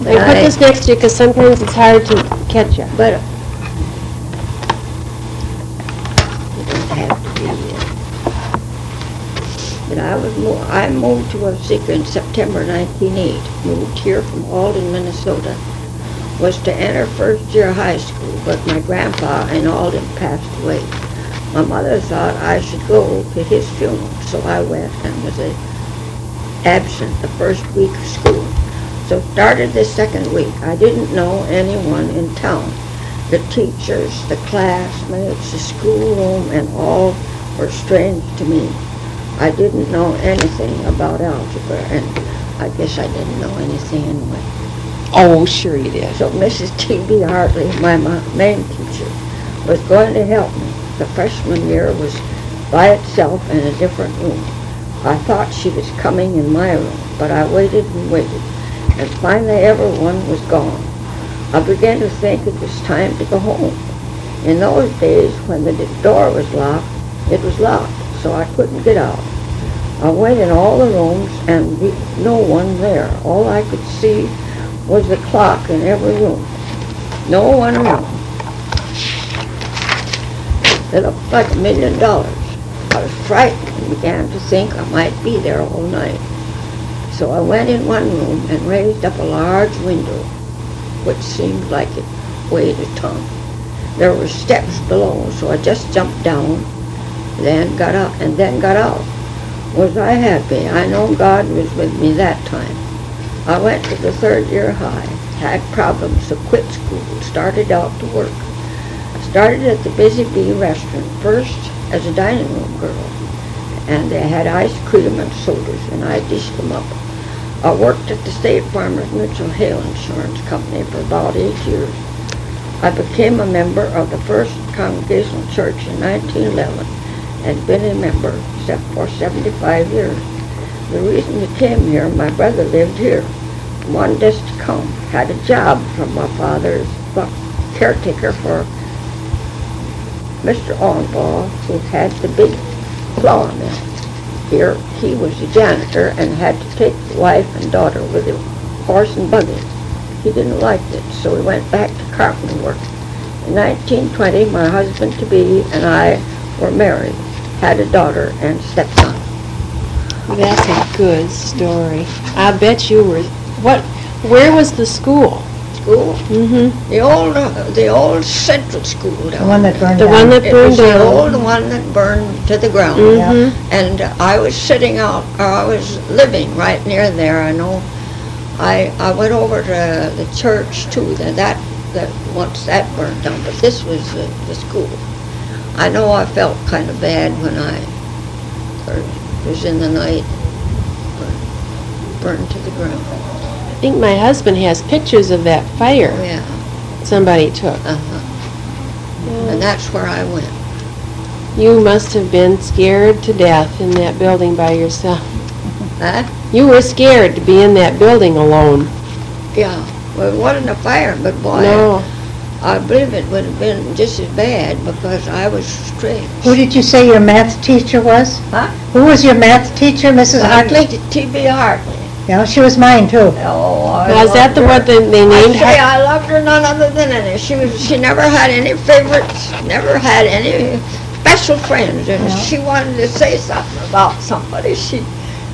I put this next to you because sometimes it's hard to catch you. But it doesn't have to be it. But I moved to Waseca in September 1908. Moved here from Alden, Minnesota. Was to enter first year high school, but my grandpa in Alden passed away. My mother thought I should go to his funeral, so I went and was absent the first week of school. So started the second week. I didn't know anyone in town. The teachers, the classmates, the schoolroom, and all were strange to me. I didn't know anything about algebra, and I guess I didn't know anything anyway. Oh, sure you did. So Mrs. T.B. Hartley, my main teacher, was going to help me. The freshman year was by itself in a different room. I thought she was coming in my room, but I waited and waited, and finally everyone was gone. I began to think it was time to go home. In those days, when the door was locked, it was locked, so I couldn't get out. I went in all the rooms, and no one there. All I could see was the clock in every room. No one around. It looked like $1 million. I was frightened and began to think I might be there all night. So I went in one room and raised up a large window, which seemed like it weighed a ton. There were steps below, so I just jumped down, then got out. Was I happy? I know God was with me that time. I went to the third year high, had problems, so quit school, started out to work. I started at the Busy Bee restaurant, first as a dining room girl, and they had ice cream and sodas, and I dished them up. I worked at the State Farmers Mutual Hail Insurance Company for about 8 years. I became a member of the First Congregational Church in 1911 and been a member for 75 years. The reason he came here, my brother lived here, wanted us to come, had a job from my father's caretaker for Mr. Ornball, who had the big flour mill. Here he was the janitor and had to take the wife and daughter with him, horse and buggy. He didn't like it, so he went back to carpenter work. In 1920, my husband-to-be and I were married, had a daughter and stepson. That's a good story. I bet you were. Where was the school? School? Mm-hmm. The old central school down The one that burned The down. one that It burned was the down. old one that burned to the ground. Mm-hmm. And I was sitting out, or I was living right near there. I know. I went over to the church too. That once that burned down, but this was the school. I know I felt kind of bad when it was in the night, burned to the ground. I think my husband has pictures of that fire Yeah. somebody took. And that's where I went. You must have been scared to death in that building by yourself. Huh? You were scared to be in that building alone. Yeah. Well, it wasn't a fire, but boy, No. I believe it would have been just as bad because I was strange. Who did you say your math teacher was? Huh? Who was your math teacher, Mrs. Hartley? T.B. Hartley. Yeah, she was mine too. Oh, I Now, is that loved the her. one that they named I say her? I loved her none other than any. She never had any favorites, never had any special friends, and Yeah. she wanted to say something about somebody. She'd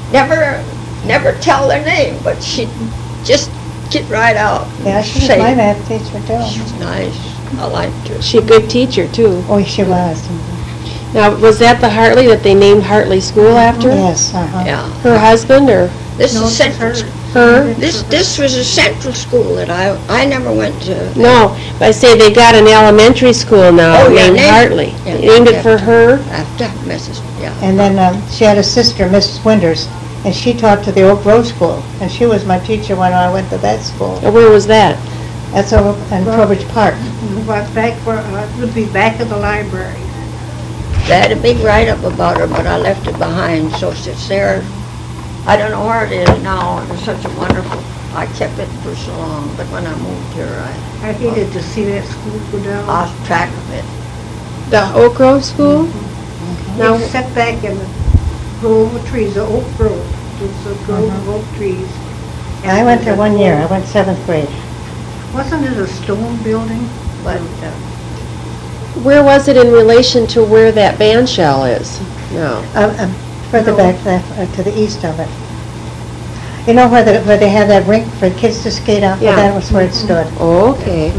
never tell their name, but she'd just get right out. and Yeah, she was say my it. math teacher She too. was nice. I liked her. She a good teacher, too. Oh, she was. Now, was that the Hartley that they named Hartley School after? Yes, uh-huh. Yeah. Her husband, or This No, is it's central. her. her? This was a central school that I never went to. No, but I say they got an elementary school now Oh, yeah, named named- Hartley. yeah, They named it yeah. for her? After Mrs. Yeah. And then she had a sister, Mrs. Winters, and she taught to the Oak Grove School. And she was my teacher when I went to that school. Or where was that? That's over in Trowbridge Park. Back where, it would be back of the library. They had a big write-up about her, but I left it behind, so it's there. I don't know where it is now. It was such a wonderful, I kept it for so long, but when I moved here, I hated to see that school go down. I lost track of it. The Oak Grove School? Now, It set back in the grove of trees, the oak grove. It's a grove of oak trees. I went there one year. I went 7th grade. Wasn't it a stone building? But Where was it in relation to where that band shell is? No. Further No. back, to the east of it. You know where they have that rink for kids to skate on? Yeah. Well, that was where it stood. Oh, okay.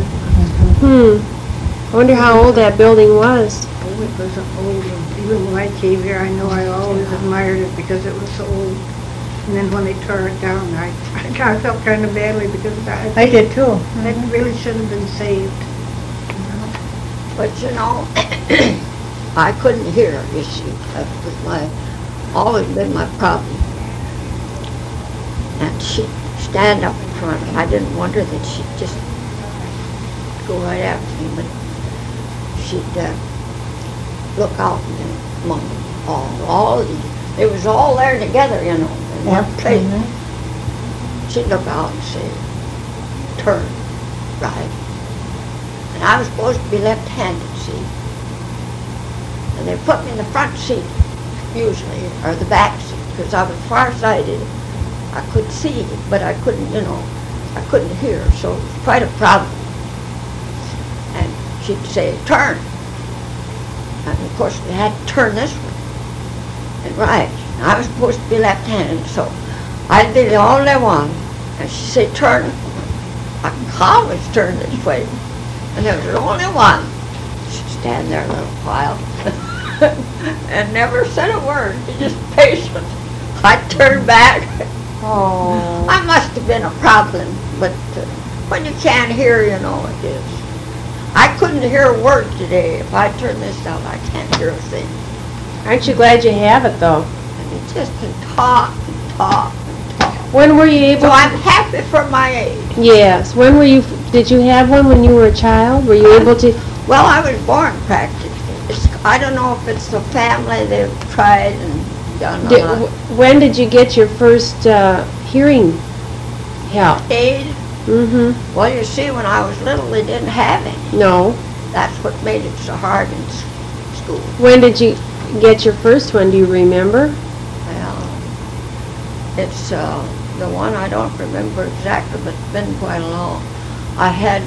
I wonder how old that building was. Oh, it was an old one. Even when I came here, I know I always admired it because it was so old. And then when they tore it down, I felt kind of badly because I did too. that really should have been saved. But you know, I couldn't hear, you see. That was always been my problem. And she'd stand up in front. I didn't wonder that she'd just go right after me, but she'd look out and then among all of these. It was all there together, you know, in one place. She'd look out and say, turn right. And I was supposed to be left-handed, see. And they put me in the front seat, usually, or the back seat, because I was far-sighted. I could see, but I couldn't, you know, I couldn't hear, so it was quite a problem. And she'd say, turn. And of course, they had to turn this way and right. And I was supposed to be left-handed, so I'd be the only one. And she'd say, turn. I can always turn this way. And there was the only one. She'd stand there a little while and never said a word. She just patient. I'd turn back. Oh. I must have been a problem, but when you can't hear, you know, it is. I couldn't hear a word today. If I turn this down, I can't hear a thing. Aren't you glad you have it, though? And it just can talk and talk and talk. When were you able So to... I'm happy for my age. Yes. When were you... Did you have one when you were a child? Were you able to... Well, I was born practically. I don't know if it's the family they've tried and done a lot. When did you get your first hearing help? Aid? Mm-hmm. Well, you see, when I was little, they didn't have any. No. That's what made it so hard in school. When did you get your first one? Do you remember? Well, it's the one I don't remember exactly, but it's been quite long. I had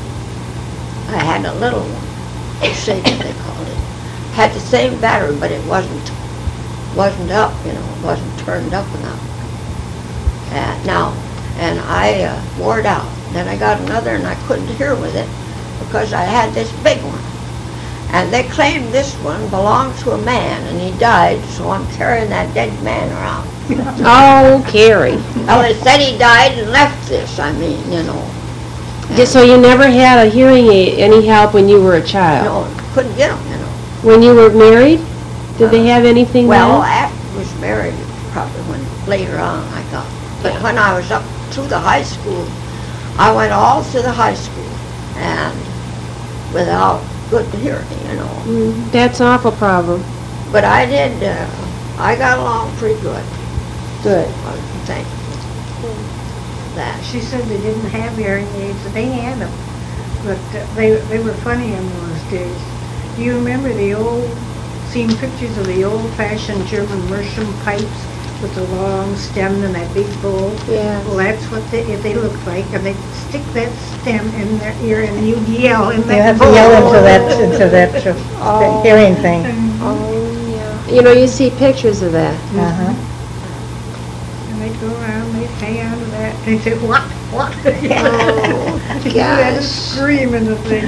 a little one, a Satan they called it. Had the same battery, but it wasn't up, you know, it wasn't turned up enough. And I wore it out. Then I got another, and I couldn't hear with it because I had this big one. And they claimed this one belonged to a man, and he died, so I'm carrying that dead man around. Oh, Carrie. Well, they said he died and left this, I mean, you know. So you never had a hearing aid, any help when you were a child? No, couldn't get them, you know. When you were married? Did they have anything Well, then? after I was married, probably later on, I thought. But when I was up through the high school, I went all through the high school, and without good hearing, you know. That's an awful problem. But I did, I got along pretty good. Good. I was thankful for that. She said they didn't have hearing aids. They had them, but they were funny in those days. Do you remember seen pictures of the old-fashioned German Meerschaum pipes with the long stem and that big bowl? Yeah. Well, that's what they looked like, and they'd stick that stem in their ear, and you'd yell in that You have to bowl. yell into that hearing thing. Oh, yeah. You know, you see pictures of that. Uh-huh. And they'd go around, they'd hang on to that, and they'd say, what? Oh, You had to gosh. scream in the thing.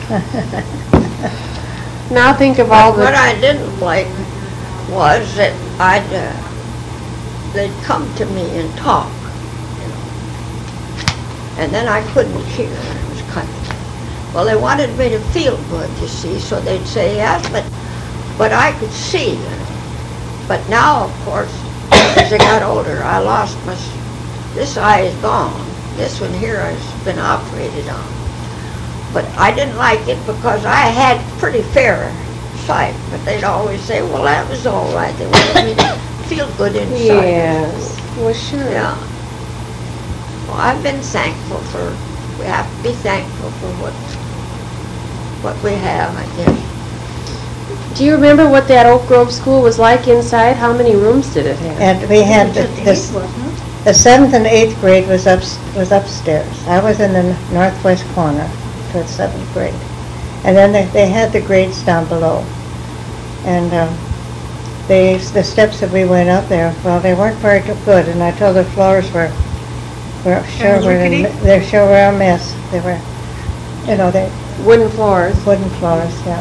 Now think of all What the... I didn't like was that they'd come to me and talk, you know, and then I couldn't hear, and it was kind of, well, they wanted me to feel good, you see, so they'd say yes, but I could see, you know. But now, of course, as I got older, I lost this eye is gone. This one here has been operated on. But I didn't like it because I had pretty fair sight, but they'd always say, well, that was all right. They wanted me to feel good inside. Yes. Well, sure. Yeah. Well, I've been thankful we have to be thankful for what we have, I guess. Do you remember what that Oak Grove School was like inside? How many rooms did it have? And we had Just this, eight, wasn't it? The 7th and 8th grade was upstairs. I was in the northwest corner for the 7th grade. And then they had the grades down below. And the steps that we went up there, well, they weren't very good. And I told the floors they're sure were a mess. They were, they Wooden floors. wooden floors, yeah.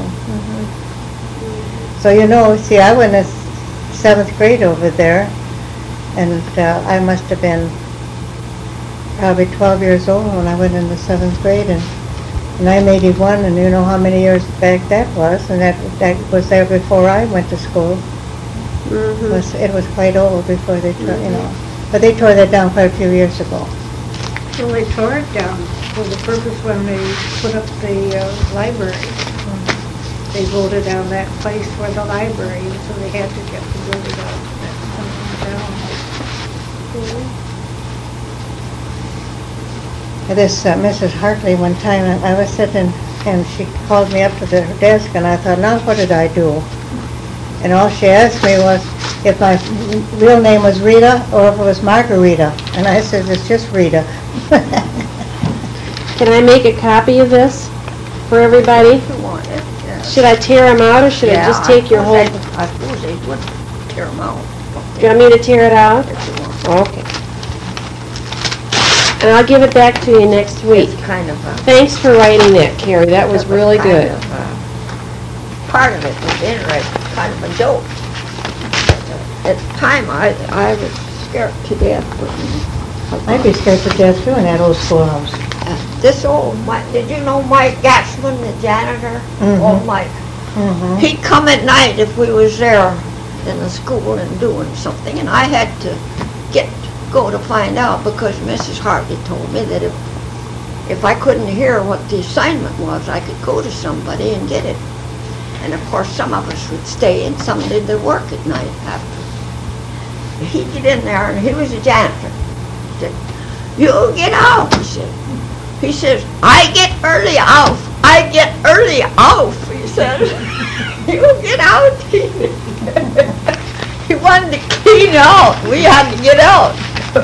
So see, I went in 7th grade over there, and I must have been probably 12 years old when I went in the 7th grade, and I'm 81, and you know how many years back that was, and that was there before I went to school. It was quite old before they tore, but they tore that down quite a few years ago. Well, they tore it down for the purpose when they put up the library. They voted on that place for the library, and so they had to get the building down. This Mrs. Hartley, one time, I was sitting, and she called me up to the desk, and I thought, now what did I do? And all she asked me was if my real name was Rita or if it was Margarita. And I said, it's just Rita. Can I make a copy of this for everybody? If you want it, yes. Should I tear them out, or should I just take your whole... I suppose they would tear them out. Do you want me to tear it out? If you want. Okay. And I'll give it back to you next week. It's kind of a... Thanks for writing that, Carrie. That was really good. Part of it was interesting, kind of a joke. At the time, I was scared to death. I'd be scared to death too in that old schoolhouse. Did you know Mike Gatsman, the janitor? Old Mike. He'd come at night if we was there in the school and doing something, and I had to go to find out because Mrs. Hartley told me that if I couldn't hear what the assignment was, I could go to somebody and get it. And of course, some of us would stay and some did their work at night after. He'd get in there, and he was a janitor. He said, "You get out," he said. He says, "I get early off. I get early off," he said. "You get out." He wanted to clean out. We had to get out.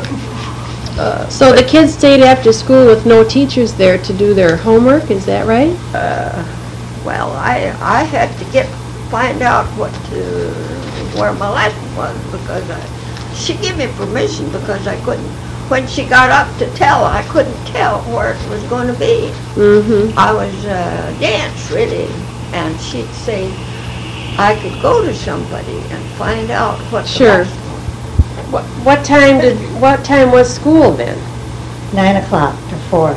So the kids stayed after school with no teachers there to do their homework, is that right? Well, I had to find out where my lesson was because she gave me permission because I couldn't. When she got up to tell, I couldn't tell where it was going to be. I was dance really, and she'd say I could go to somebody and find out what. Sure. What time was school then? 9 o'clock to 4.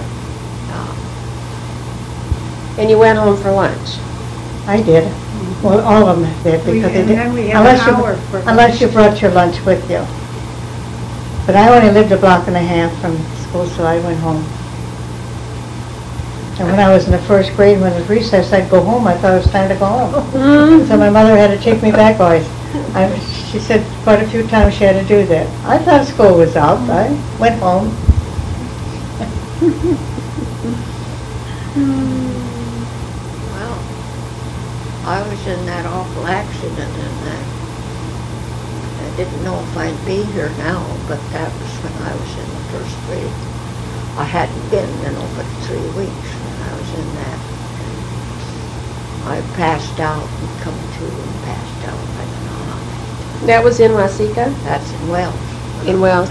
And you went home for lunch? I did. Well, all of them did because they did. Then we had an hour for Unless you brought your lunch with you. But I only lived a block and a half from school, so I went home. And when I was in the 1st grade, when it was recess, I'd go home. I thought it was time to go home. So my mother had to take me back always. She said quite a few times she had to do that. I thought school was out. I went home. Well, I was in that awful accident and I didn't know if I'd be here now, but that was when I was in the 1st grade. I hadn't been, but 3 weeks when I was in that. And I passed out and come to and passed out. I don't know how many. That was in Waseca? That's in Wells. In Wells.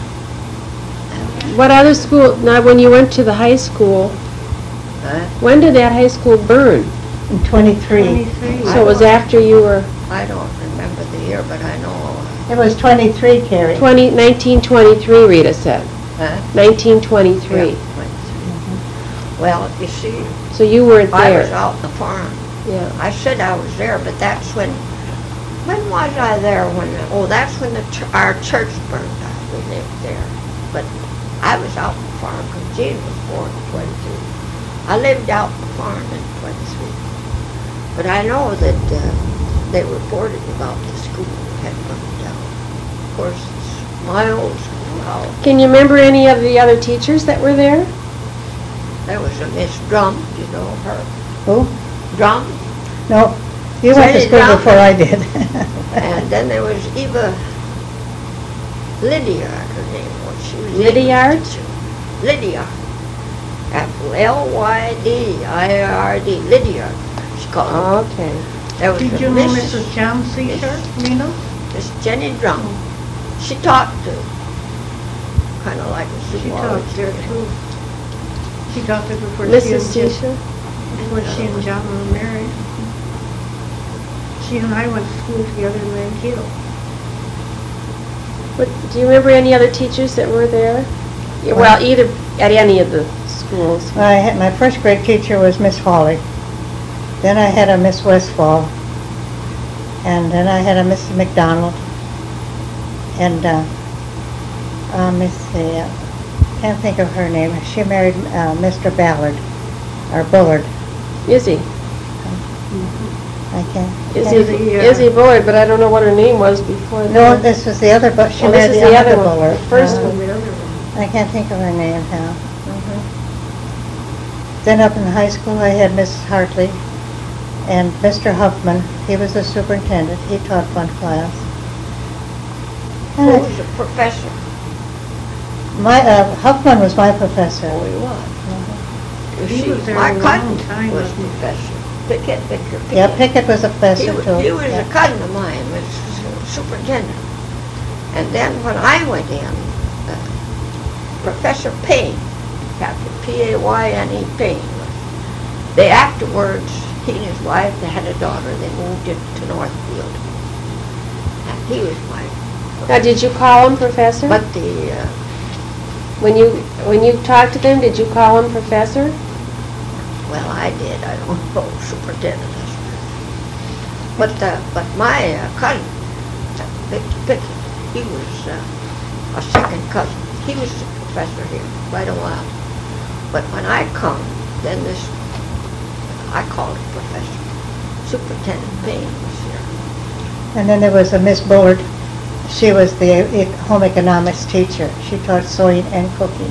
What other school, now when you went to the high school, when did that high school burn? In 23. 23. So it was after you were... I don't remember the year, but I know. It was 23, Carrie. 1923, Rita said. 1923. Yeah, 23. Well, you see, So you weren't I there. was out in the farm. Yeah. I said I was there, but that's when was I there? That's when our church burned down. We lived there. But I was out in the farm because Jean was born in 23. I lived out in the farm in 23. But I know that they reported about the school had burned down. Of course, it's my old schoolhouse. Can you remember any of the other teachers that were there? There was a Miss Drum, you know her. Who? Drum. No, you went to Jenny school Drum. before I did. And then there was Eva Lydia, her name was. She was Lydiard? Lydia. Lydiard. Lydia. She called her. Okay. There was Did a you know Mrs. Mrs. John Seashore, Lena? Miss Jenny Drum. She taught kind of like a She zoology. taught there too. She taught there before Mrs. she and Seashore? before she and John were married. She and I went to school together in Mankato. What, do you remember any other teachers that were there? Yeah, well, either at any of the schools. My first grade teacher was Miss Hawley. Then I had a Miss Westfall. And then I had a Mrs. McDonald. And, let's see, can't think of her name. She married Mr. Ballard, or Bullard. Izzy. I can't. Izzy Bullard, but I don't know what her name was before that. No, this was the other, but she Oh, this married is the the other other one, Bullard. the first one. The other one. I can't think of her name now. Then up in high school, I had Miss Hartley and Mr. Huffman. He was the superintendent. He taught one class. Who was a professor? Huffman was my professor. Oh, he was. He was there My a long cousin time, was wasn't he? professor. Pickett. Yeah, Pickett was a professor too. He was Yeah. a cousin of mine, was superintendent. And then when I went in, Professor Payne, Captain P-A-Y-N-E Payne, they afterwards, he and his wife, they had a daughter, they moved it to Northfield. And he was my Now, did you call him professor? But when you talked to them, did you call him professor? well, I did, I don't know, superintendent. But my cousin, Victor Pickett, he was a second cousin. He was the professor here quite a while. But when I come, then I called him professor. Superintendent Payne was here. And then there was a Miss Bullard. She was the home economics teacher. She taught sewing and cooking.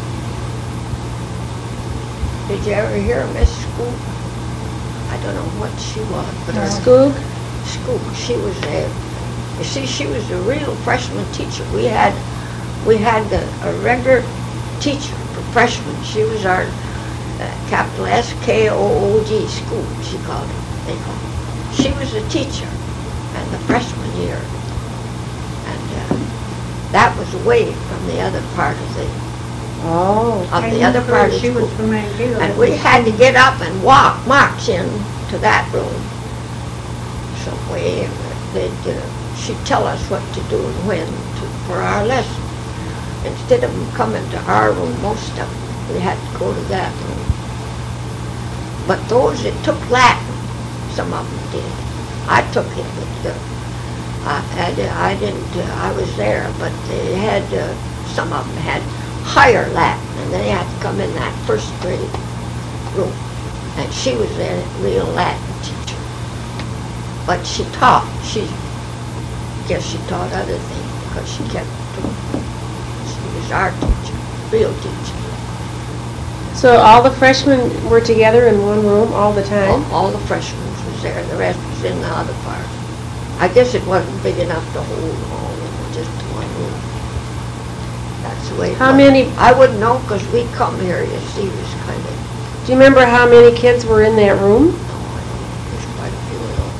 Did you ever hear of Miss Scoop? I don't know what she was, but her Skoog? Scoop, she was you see, she was a real freshman teacher. We had a regular teacher for freshmen. She was our capital S-K-O-O-G, Scoop, she called it, they called it. She was a teacher in the freshman year. And that was away from the other part of the other part of She was school. from Mankato. And we had to get up and march in to that room some way. She'd tell us what to do and when for our lesson. Instead of them coming to our room, most of them, we had to go to that room. But those that took Latin, some of them did. I took it, but I didn't. I was there, but they had some of them had higher Latin, and they had to come in that first grade room. And she was a real Latin teacher. But she taught. She taught other things because she kept doing. She was our teacher, real teacher. So all the freshmen were together in one room all the time? All the freshmen was there. The rest was in the other part. I guess it wasn't big enough to hold them all in just one room. That's the way it How was. many- I wouldn't know because we come here, you see, it was kind of, Do you remember how many kids were in that room? no, I don't, there's quite a few of them.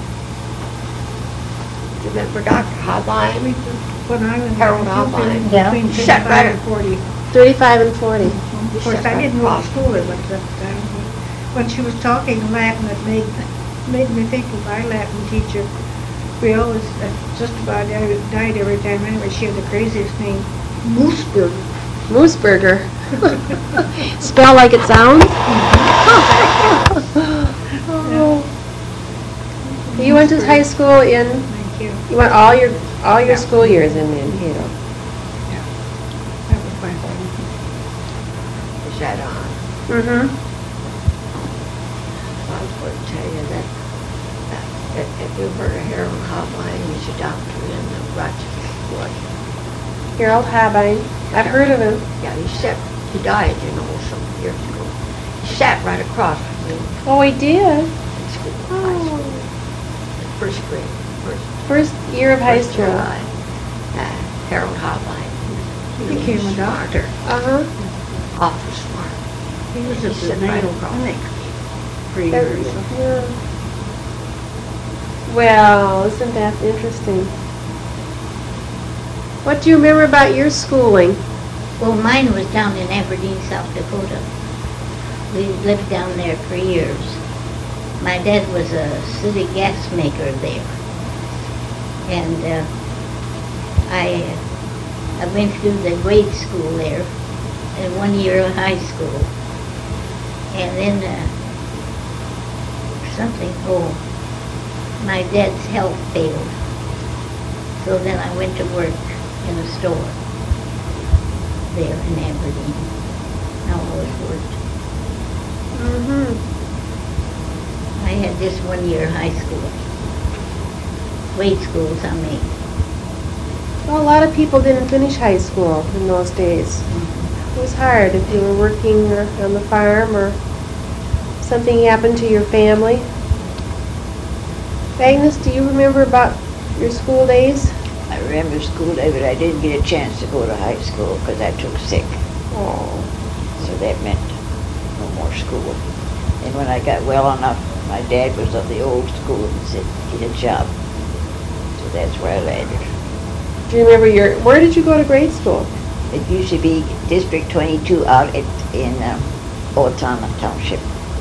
Do you remember Dr. Hobline? When I was Harold Albine. Yeah. between Sat 35 right and 40. 35 and 40. Of course, I didn't know what school it was at the time. When she was talking Latin, it made me think of my Latin teacher. We always, just about died every time anyway. She had the craziest name, Mooseburger. Mooseburger. Spell like it sounds? You went to high school in, Thank you. you went all your school years in Mankato. That was my home. Is that on? Mm-hmm. I was going to tell you that, if you heard of Harold Hobline, he's a doctor in Rochester, Georgia. Harold Habine. I've heard of him. Yeah, he died, some years ago. He sat right across from me Oh, he did? in school, high school, in first grade, First year of high first school. year. Harold Hotline. He became a doctor. Uh-huh. Awful smart. He was at the Sit right Mayo across. Clinic for years. Yeah. Well, isn't that interesting? What do you remember about your schooling? Well, mine was down in Aberdeen, South Dakota. We lived down there for years. My dad was a city gas maker there. And I went through the grade school there and 1 year of high school. And then my dad's health failed. So then I went to work in a store there in Aberdeen. I always worked. Mm-hmm. I had just 1 year high school. Grade schools, I mean. Well, a lot of people didn't finish high school in those days. It was hard if you were working on the farm or something happened to your family. Agnes, do you remember about your school days? I remember school day, but I didn't get a chance to go to high school because I took sick. Oh. So that meant no more school. And when I got well enough, my dad was of the old school and said, get a job. So that's where I landed. Do you remember where did you go to grade school? It used to be District 22 out in Owatonna Township.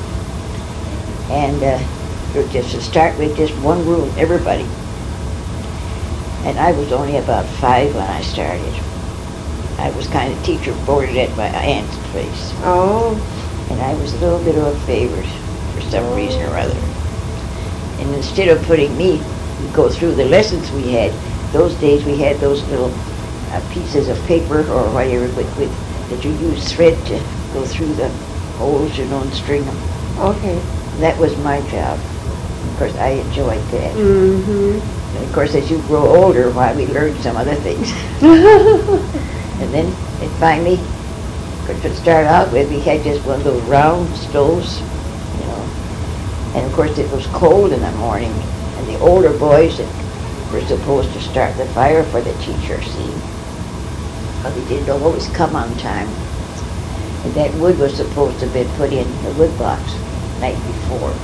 And it was just to start with just one room, everybody. And I was only about 5 when I started. I was kind of teacher boarded at my aunt's place. Oh. And I was a little bit of a favorite for some reason or other. And instead of putting me go through the lessons we had, those days we had those little pieces of paper or whatever that you use thread to go through the holes, and string them. Okay. That was my job. Of course, I enjoyed that. Mm-hmm. And of course, as you grow older, why we learned some other things. And then it finally, to start out with, we had just one of those round stoves, And of course, it was cold in the morning, and the older boys that were supposed to start the fire for the teacher, but they didn't always come on time. And that wood was supposed to have been put in the wood box the night before.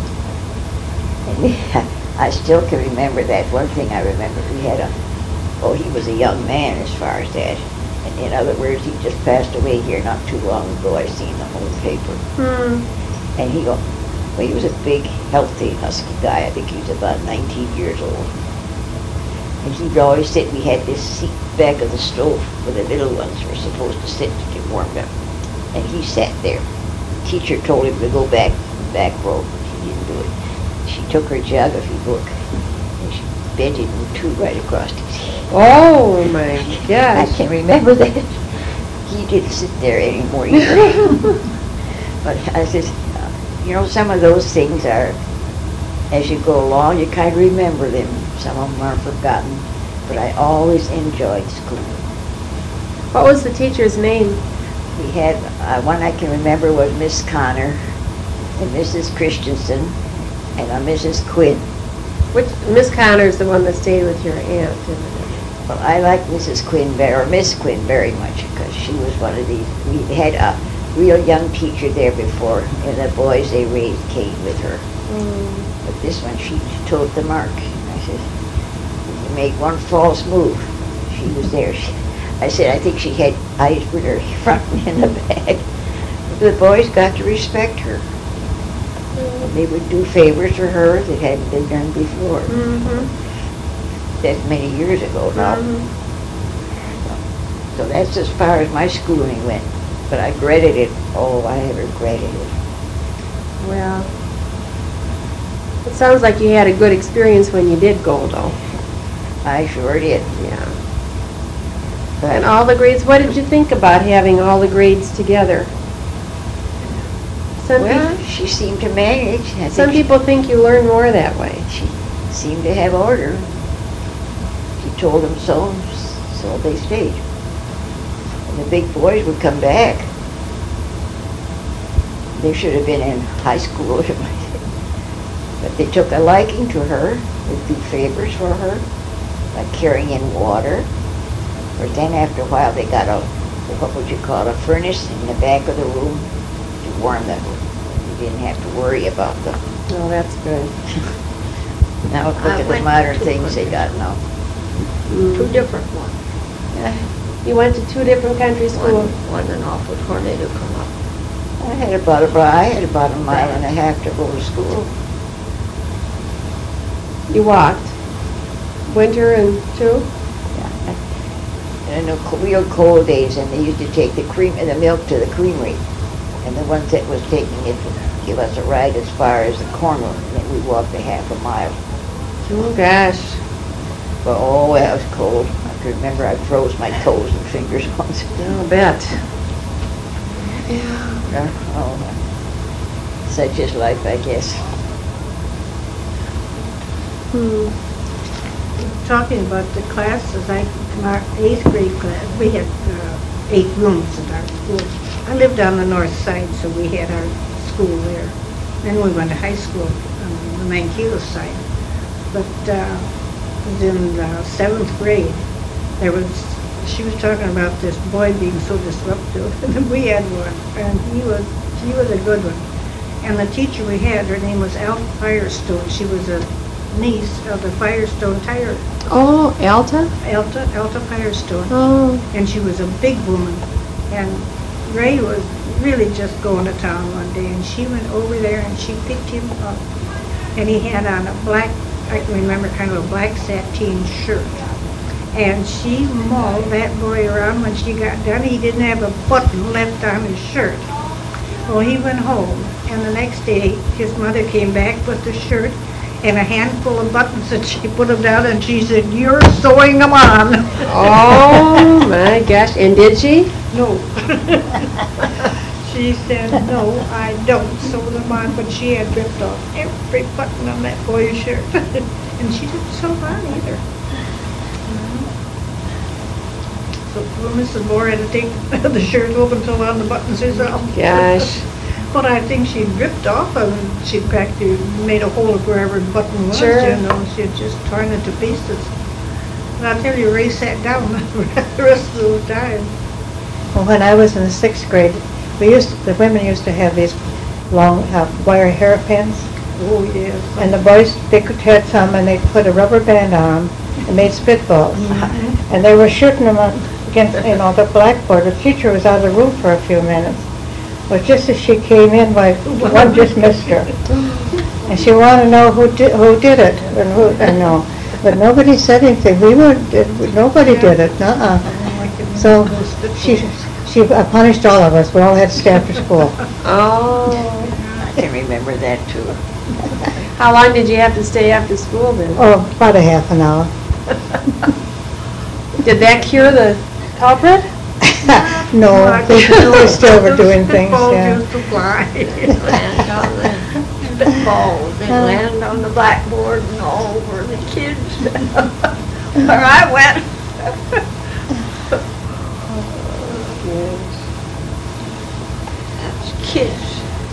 And I still can remember that. One thing I remember, we had he was a young man as far as that. And in other words, he just passed away here not too long ago. I seen the whole paper. And he was a big, healthy, husky guy. I think he was about 19 years old. And he'd always sit, we had this seat back of the stove where the little ones were supposed to sit to get warmed up. And he sat there. The teacher told him to go back row, but he didn't do it. She took her geography book and she bent it in two right across his head. Oh my gosh. I can remember that. He didn't sit there anymore either. But I said, some of those things are, as you go along, you kind of remember them. Some of them are forgotten, but I always enjoyed school. What was the teacher's name? We had, one I can remember was Miss Connor, and Mrs. Christensen, and a Mrs. Quinn. Which Miss Connor's the one that stayed with your aunt, isn't it? Well, I like Mrs. Quinn or Miss Quinn very much, because she was one of these, we had a real young teacher there before, and the boys they raised came with her. But this one, she told the mark. I said, if you made one false move, she was there. I said, I think she had eyes with her front and the back. The boys got to respect her. They would do favors for her that hadn't been done before. That's many years ago now. So that's as far as my schooling went. But I regretted it. Oh, I have regretted it. Well, it sounds like you had a good experience when you did go, though. I sure did. Yeah. But And all the grades, what did you think about having all the grades together? well, she seemed to manage. I Some think people think you learn more that way. she seemed to have order. She told them so, so they stayed. And the big boys would come back. They should have been in high school, but they took a liking to her. They'd do favors for her, like carrying in water. But then after a while, they got a, what would you call it, a furnace in the back of the room to warm the room. You didn't have to worry about the, Oh, that's good. now look I at the went modern to things they one. got now. Two different ones. You went to 2 different country schools. One and off with tornado come up. I had about a mile and a half to go to school. You walked. Winter and 2? And in the real cold days, and they used to take the cream and the milk to the creamery. And the ones that was taking it would give us a ride as far as the corner, and then we walked a half a mile. Oh, gosh. But oh, that was cold. I can remember I froze my toes and fingers once. I'll bet. Oh, such is life, I guess. Talking about the classes, in our 8th grade class, we had 8 rooms in our school. I lived on the north side, so we had our school there. Then we went to high school on the Mankato side. But in the 7th grade, she was talking about this boy being so disruptive, and we had one, and he was a good one. And the teacher we had, her name was Alpha Firestone. She was a niece of the Firestone tire, Oh, Alta? Alta Firestone. Oh. And she was a big woman. And Ray was really just going to town one day, and she went over there and she picked him up. And he had on a black, I can remember, kind of a black sateen shirt. And she mauled that boy around. When she got done, he didn't have a button left on his shirt. Well, he went home, and the next day, his mother came back with the shirt and a handful of buttons, and she put them down, and she said, "You're sewing them on." Oh, my gosh. And did she? No. She said, "No, I don't sew them on," but she had ripped off every button on that boy's shirt. And she didn't sew them on either. So poor Mrs. Moore had to take the shirt open until on the buttons herself. Gosh. But I think she ripped off them, and she practically made a hole wherever the button was, Sure. you know, she had just torn it to pieces. And I'll tell you, Ray sat down the rest of the time. Well, when I was in the 6th grade, the women used to have these long wire hairpins, Oh, yes. and the boys, they had some, and they put a rubber band on them and made spitballs. And they were shooting them against, the blackboard. The teacher was out of the room for a few minutes. But just as she came in, one just missed her. And she wanted to know who did it, but nobody said anything. Nobody did it, So she punished all of us. We all had to stay after school. Oh. I can remember that too. How long did you have to stay after school then? Oh, about a half an hour. Did that cure the culprit? No, they still were doing things, Spitballs yeah. used to fly. Land on the spitballs and land on the blackboard and all over the kids. Where I went. That's kids.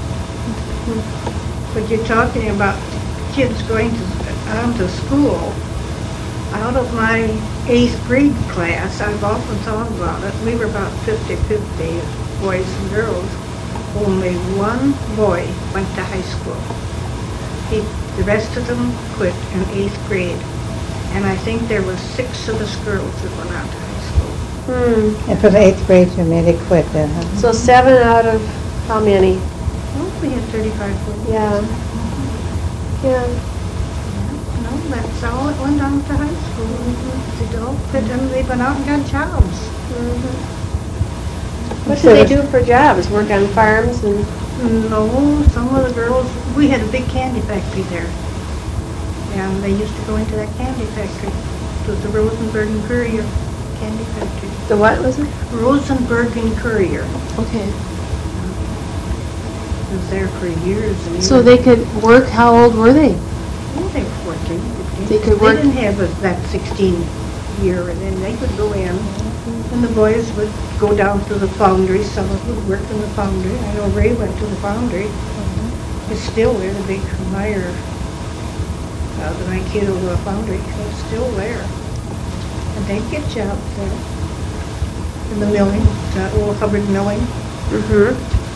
But you're talking about kids going on to school. Out of my 8th grade class, I've often thought about it, we were about 50-50, boys and girls. Only one boy went to high school. The rest of them quit in 8th grade. And I think there were 6 of us girls that went on to high school. And for the 8th grade, you made it quit then, huh? So 7 out of how many? Oh, we had 35 boys. Yeah. Yeah. No, that's all that went on to high school. They all quit and they went out and got jobs. What did they do for jobs? Work on farms and... No, some of the girls, we had a big candy factory there. And they used to go into that candy factory. It was the Rosenberg and Courier candy factory. The what was it? Rosenberg and Courier. Okay. It was there for years and years. So they could work, how old were they? Oh, they were 14, 15. They could work- They didn't have that 16-year, and then they could go in, and the boys would go down to the foundry. Some of them would work in the foundry. I know Ray went to the foundry. It's still there, the big Meyer, the Mankato foundry. It's still there. And they'd get jobs there. in the milling, old Hubbard Milling. Mm-hmm.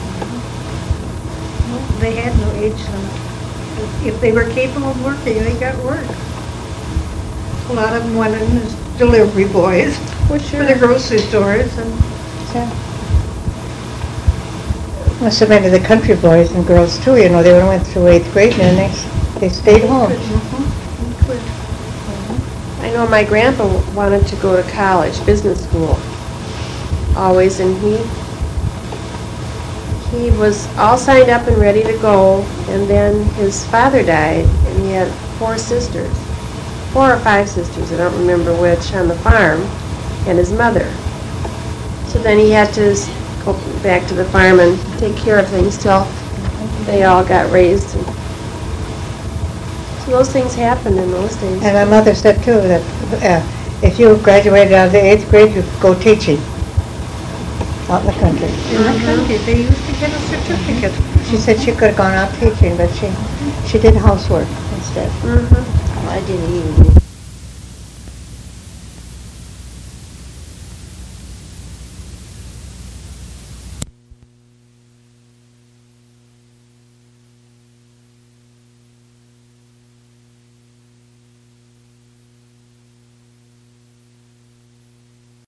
They had no age limit. If they were capable of working, they got work. A lot of them went in as delivery boys Well, for the grocery stores, and Yeah. Must have been to the country boys and girls too, you know, they went through 8th grade and then they stayed home. I know my grandpa wanted to go to college, business school, always, and he was all signed up and ready to go, and then his father died, and he had 4 sisters, 4 or 5 sisters, I don't remember which, on the farm, and his mother. So then he had to go back to the farm and take care of things till they all got raised. And so those things happened in those days. And my mother said too that if you graduated out of the 8th grade, you could go teaching out in the country. in the country, they used to get a certificate. She said she could have gone out teaching, but she did housework instead. Mhm. I didn't even